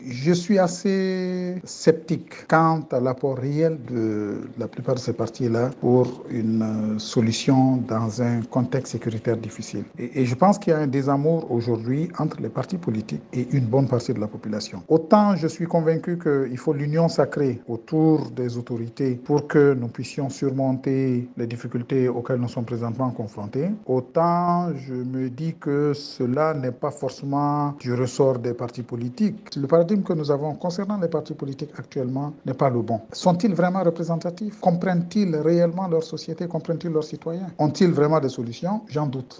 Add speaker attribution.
Speaker 1: Je suis assez sceptique quant à l'apport réel de la plupart de ces partis-là pour une solution dans un contexte sécuritaire difficile. Et je pense qu'il y a un désamour aujourd'hui entre les partis politiques et une bonne partie de la population. Autant je suis convaincu qu'il faut l'union sacrée autour des autorités pour que nous puissions surmonter les difficultés auxquelles nous sommes présentement confrontés, autant je me dis que cela n'est pas forcément du ressort des partis politiques. Le paradigme que nous avons concernant les partis politiques actuellement n'est pas le bon. Sont-ils vraiment représentatifs? Comprennent-ils réellement leur société? Comprennent-ils leurs citoyens? Ont-ils vraiment des solutions? J'en doute.